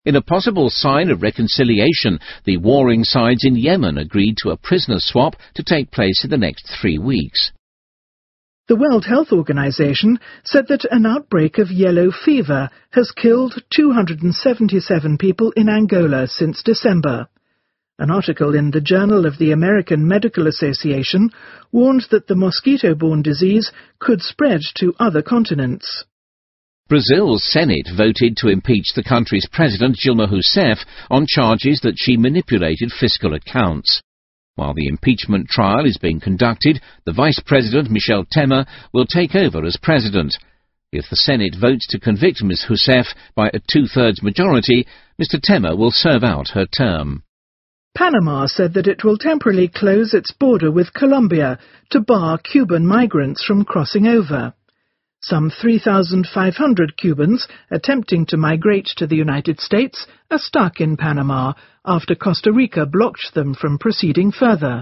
In a possible sign of reconciliation, the warring sides in Yemen agreed to a prisoner swap to take place in the next 3 weeks. The World Health Organization said that an outbreak of yellow fever has killed 277 people in Angola since December. An article in the Journal of the American Medical Association warned that the mosquito-borne disease could spread to other continents. Brazil's Senate voted to impeach the country's president, Dilma Rousseff, on charges that she manipulated fiscal accounts. While the impeachment trial is being conducted, the Vice President, Michel Temer, will take over as president. If the Senate votes to convict Ms. Rousseff by a two-thirds majority, Mr. Temer will serve out her term. Panama said that it will temporarily close its border with Colombia to bar Cuban migrants from crossing over. Some 3,500 Cubans attempting to migrate to the United States are stuck in Panama after Costa Rica blocked them from proceeding further.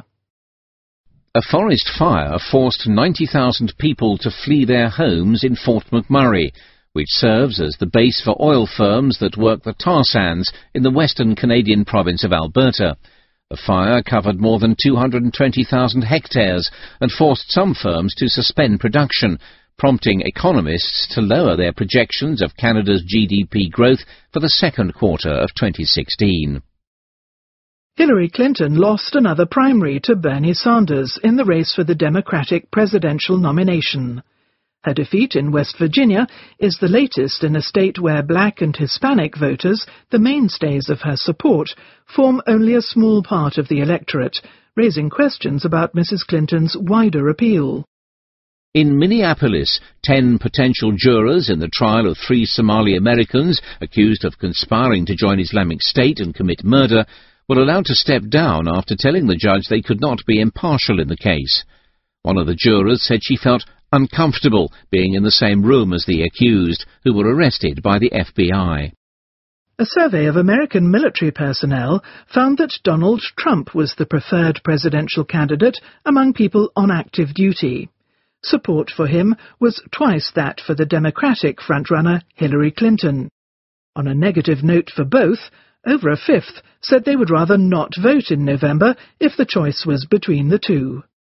A forest fire forced 90,000 people to flee their homes in Fort McMurray, which serves as the base for oil firms that work the tar sands in the western Canadian province of Alberta. The fire covered more than 220,000 hectares and forced some firms to suspend production, prompting economists to lower their projections of Canada's GDP growth for the second quarter of 2016. Hillary Clinton lost another primary to Bernie Sanders in the race for the Democratic presidential nomination. Her defeat in West Virginia is the latest in a state where black and Hispanic voters, the mainstays of her support, form only a small part of the electorate, raising questions about Mrs. Clinton's wider appeal. In Minneapolis, 10 potential jurors in the trial of 3 Somali Americans accused of conspiring to join Islamic State and commit murder were allowed to step down after telling the judge they could not be impartial in the case. One of the jurors said she felt uncomfortable being in the same room as the accused, who were arrested by the FBI. A survey of American military personnel found that Donald Trump was the preferred presidential candidate among people on active duty. Support for him was twice that for the Democratic frontrunner Hillary Clinton. On a negative note for both, over a fifth said they would rather not vote in November if the choice was between the two.